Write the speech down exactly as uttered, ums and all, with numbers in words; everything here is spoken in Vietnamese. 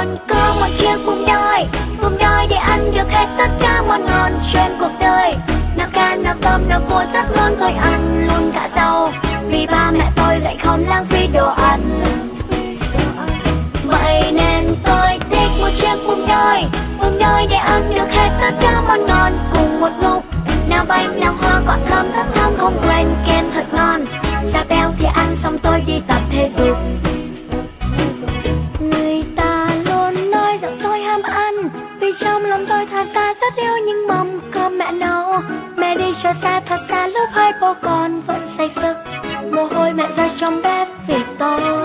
còn có một chiếc bụng đói, bụng đói để ăn được hết tất cả món ngon trên cuộc đời. Nào cá, nào tôm, nào cua rất ngon tôi ăn luôn cả rau, vì ba mẹ tôi lại không lãng phí đồ ăn. Vậy nên tôi thích một chiếc bụng đói, bụng đói để ăn được hết tất cả món ngon cùng một lúc. Nào bánh, nào hoa quả thơm rất thơm, không quên kem thật ngon. Da béo thì ăn xong tôi đi tập thể dục. Người ta luôn nói rằng tôi ham ăn, vì trong lòng tôi thật ra rất yêu những mâm cơm mẹ nấu. Mẹ đi chợ xa thật ra lúc hai bố con vẫn say sức, mồ hôi mẹ rơi trong bếp vì tôi.